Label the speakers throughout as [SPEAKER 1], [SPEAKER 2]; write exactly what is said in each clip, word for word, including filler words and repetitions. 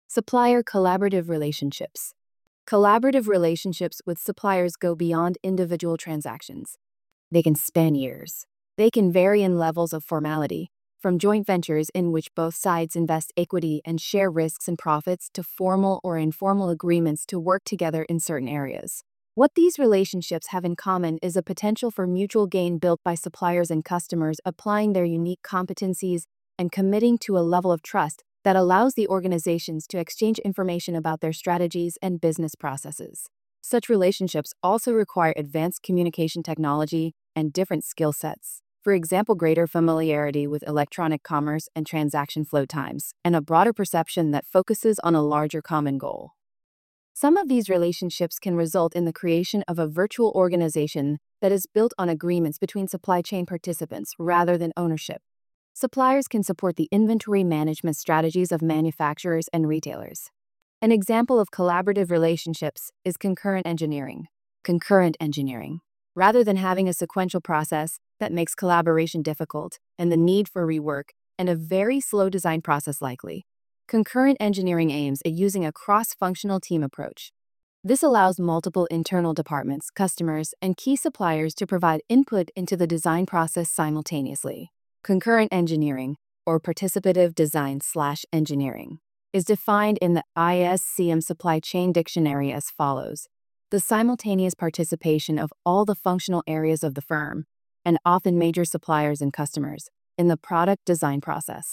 [SPEAKER 1] Supplier collaborative relationships. Collaborative relationships with suppliers go beyond individual transactions. They can span years. They can vary in levels of formality, from joint ventures in which both sides invest equity and share risks and profits to formal or informal agreements to work together in certain areas. What these relationships have in common is a potential for mutual gain built by suppliers and customers applying their unique competencies and committing to a level of trust that allows the organizations to exchange information about their strategies and business processes. Such relationships also require advanced communication technology and different skill sets. For example, greater familiarity with electronic commerce and transaction flow times, and a broader perception that focuses on a larger common goal. Some of these relationships can result in the creation of a virtual organization that is built on agreements between supply chain participants rather than ownership. Suppliers can support the inventory management strategies of manufacturers and retailers. An example of collaborative relationships is concurrent engineering. Concurrent engineering. Rather than having a sequential process that makes collaboration difficult and the need for rework and a very slow design process likely, concurrent engineering aims at using a cross-functional team approach. This allows multiple internal departments, customers, and key suppliers to provide input into the design process simultaneously. Concurrent engineering, or participative design slash engineering, is defined in the I S C M Supply Chain Dictionary as follows: the simultaneous participation of all the functional areas of the firm, and often major suppliers and customers, in the product design process.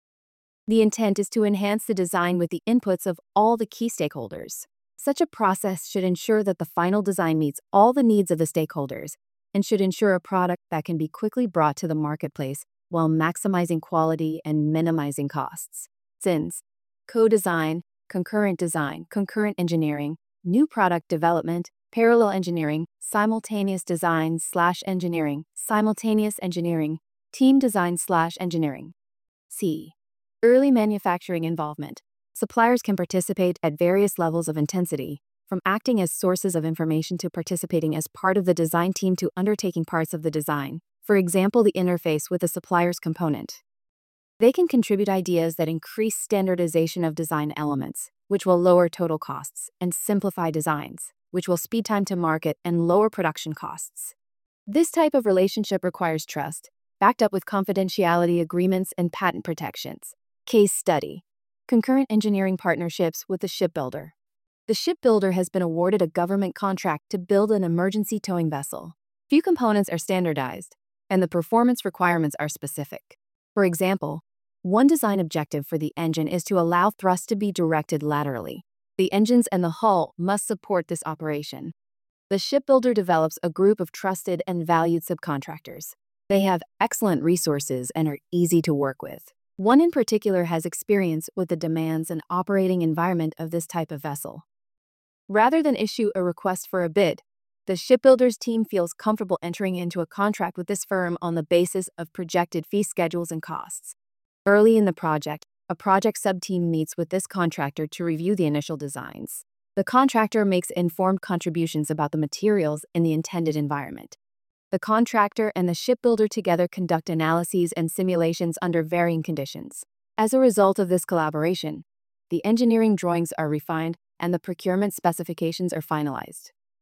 [SPEAKER 1] The intent is to enhance the design with the inputs of all the key stakeholders. Such a process should ensure that the final design meets all the needs of the stakeholders and should ensure a product that can be quickly brought to the marketplace while maximizing quality and minimizing costs. Since co-design, concurrent design, concurrent engineering, new product development, parallel engineering, simultaneous design slash engineering, simultaneous engineering, team design slash engineering. C. Early manufacturing involvement. Suppliers can participate at various levels of intensity, from acting as sources of information to participating as part of the design team to undertaking parts of the design, for example, the interface with the supplier's component. They can contribute ideas that increase standardization of design elements, which will lower total costs, and simplify designs, which will speed time to market and lower production costs. This type of relationship requires trust, backed up with confidentiality agreements and patent protections. Case study: concurrent engineering partnerships with the shipbuilder. The shipbuilder has been awarded a government contract to build an emergency towing vessel. Few components are standardized, and the performance requirements are specific. For example, one design objective for the engine is to allow thrust to be directed laterally. The engines and the hull must support this operation. The shipbuilder develops a group of trusted and valued subcontractors. They have excellent resources and are easy to work with. One in particular has experience with the demands and operating environment of this type of vessel. Rather than issue a request for a bid, the shipbuilder's team feels comfortable entering into a contract with this firm on the basis of projected fee schedules and costs. Early in the project, a project sub-team meets with this contractor to review the initial designs. The contractor makes informed contributions about the materials in the intended environment. The contractor and the shipbuilder together conduct analyses and simulations under varying conditions. As a result of this collaboration, the engineering drawings are refined and the procurement specifications are finalized.